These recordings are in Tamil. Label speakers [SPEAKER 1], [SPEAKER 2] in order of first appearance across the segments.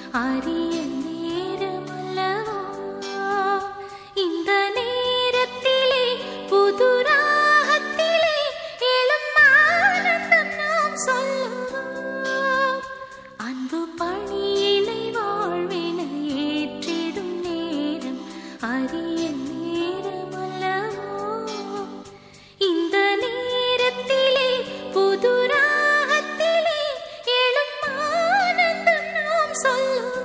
[SPEAKER 1] அரிய நேரமல்லவா இந்த நேரத்திலே புது ராகத்திலே எழும் ஆனந்தம் நாம் சொல்லுவோம். அன்பு பணியினை வாழ்வினை ஏற்றிடும் நேரம் அரிய நேரமல்லவா இந்த நேரத்திலே புது ராகத்திலே எழும் ஆனந்தம் நாம் சொல்லுவோம்.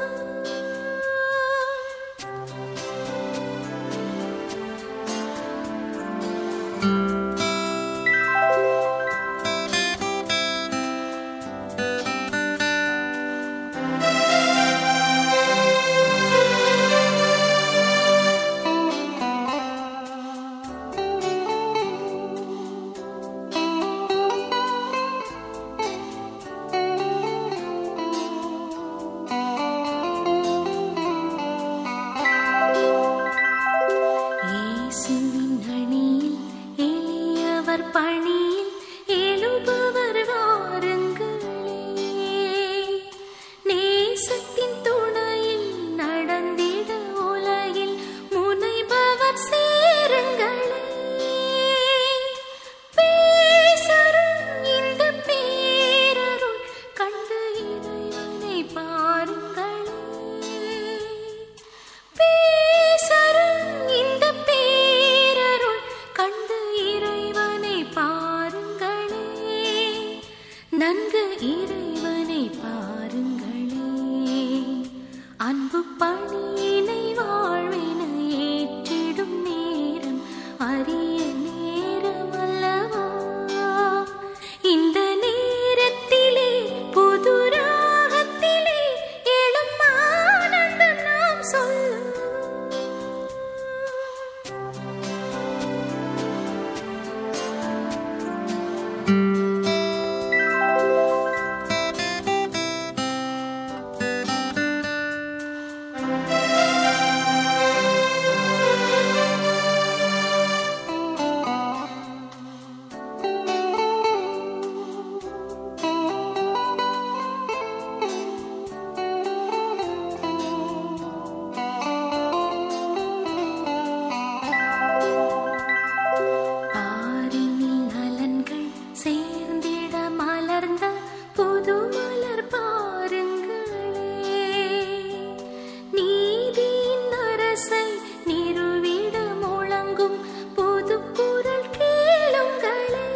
[SPEAKER 1] இயேசுவின் அணியில் எளியவர் பணியில் எழுபவர் வாருங்களே. நேசத்தின் துணையில் நடந்திட உலகில் முனைபவர் சேருங்களே. பேசரும் இந்த பேரருள் கண்டு இறைவனை பாருங்களே. பேசரும் இந்த பேரருள் கண்டு இறைவனை பாருங்களே. நன்கு இறைவனை பாருங்களே. அன்பு பணியினை வாழ்வினை ஏற்றிடும் நேரம் அரிய நேரமல்லவா இந்த நேரத்திலே புது ராகத்திலே எழும் ஆனந்தம் நாம் சொல்லுவோம். பாரினில் நலன்கள் சேர்ந்திட மலர்ந்த புது மலர் பாருங்களே. நீதியின் அரசை நிறுவிட முழங்கும் புது குரல் கேளுங்களே.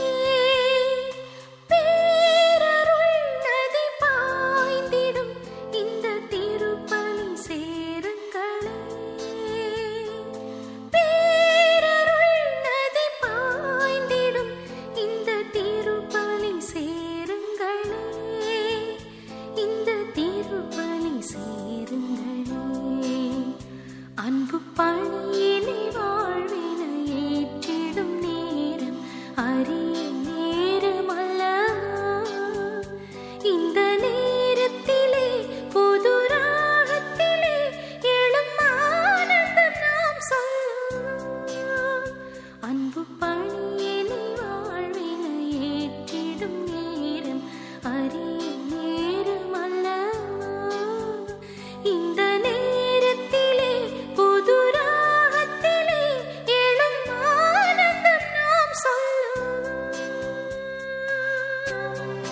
[SPEAKER 1] பேரருள் நதி பாய்ந்திடும் இந்த திருப்பலி சேருங்களே. பேரருள் நதி பாய்ந்திடும் இந்த திருப்பலி சேருங்களே. இந்த திருப்பலி சேருங்களே. அன்பு பணியினை வாழ்வினை ஏற்றிடும் நேரம் அரிய நேரமல்லவா இந்த நேரத்திலே புது ராகத்திலே எழும் ஆனந்தம் நாம் சொல்லுவோம். அன்பு பணியினை வாழ்வினை ஏற்றிடும் நேரம் அரிய நேரமல்லவா இந்த நேரத்திலே புது ராகத்திலே எழும் ஆனந்தம் நாம் சொல்லுவோம்.